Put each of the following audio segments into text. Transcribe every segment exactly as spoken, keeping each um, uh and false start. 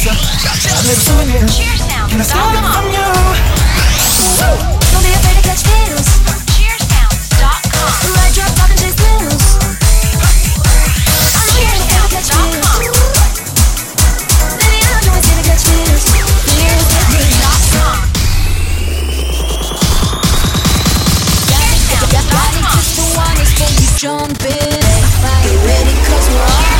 gotcha. A little souvenir. Can I steal it from you? Don't be afraid to catch feels. cheers sounds dot com. Right drop top and chase thrills. cheers sounds dot com. Baby, I'm always here to catch feels. cheers sounds dot com. Got it just for one is for you jump in. Get ready 'cause we're on.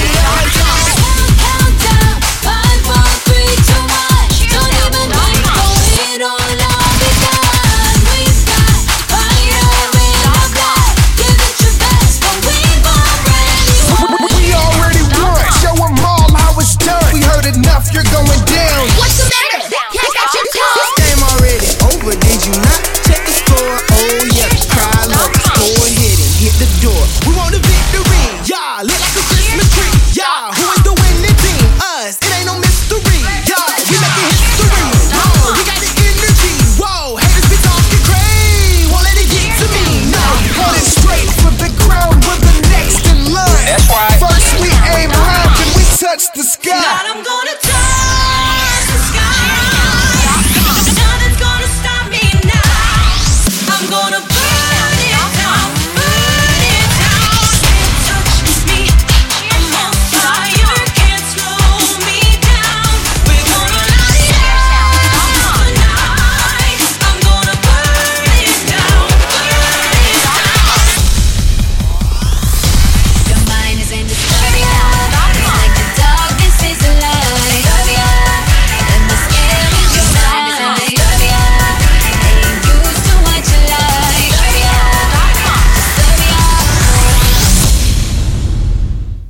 You're going down. What's the matter? I got your tongue. Game already over, did you not check the score? Oh yeah, cry love, go ahead and hit the door. We want a victory, yeah, lit like a Christmas tree, yeah. Who is the winning team? Us, it ain't no mystery, yeah. We making history, whoa, we got the energy, whoa. Haters be talking crazy, won't let it get to me, no. Running straight for the crown, we're the next in line. That's right. First we aim high, then we touch the sky.